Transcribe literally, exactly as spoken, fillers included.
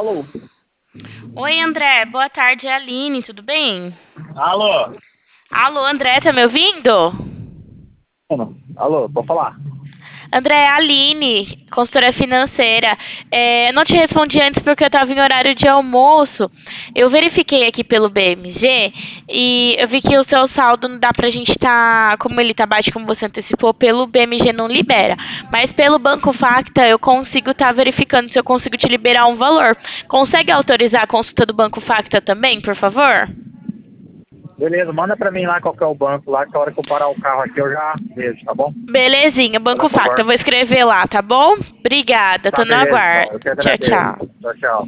Alô? Oi, André. Boa tarde, é a Aline, tudo bem? Alô? Alô, André, tá me ouvindo? Mano, alô, pode falar? André, é a Aline, consultora financeira. É, eu não te respondi antes porque eu estava em horário de almoço. Eu verifiquei aqui pelo B M G e eu vi que o seu saldo não dá pra gente estar, como ele tá baixo, como você antecipou, pelo B M G não libera. Mas pelo Banco Facta eu consigo estar verificando se eu consigo te liberar um valor. Consegue autorizar a consulta do Banco Facta também, por favor? Beleza, manda pra mim lá qual que é o banco lá, que a hora que eu parar o carro aqui eu já vejo, tá bom? Belezinha, Banco Por Facta. Eu favor. vou escrever lá, tá bom? Obrigada, tô Tá, no beleza, então. aguardo. Eu que Tchau, agradeço. tchau. Tchau, tchau.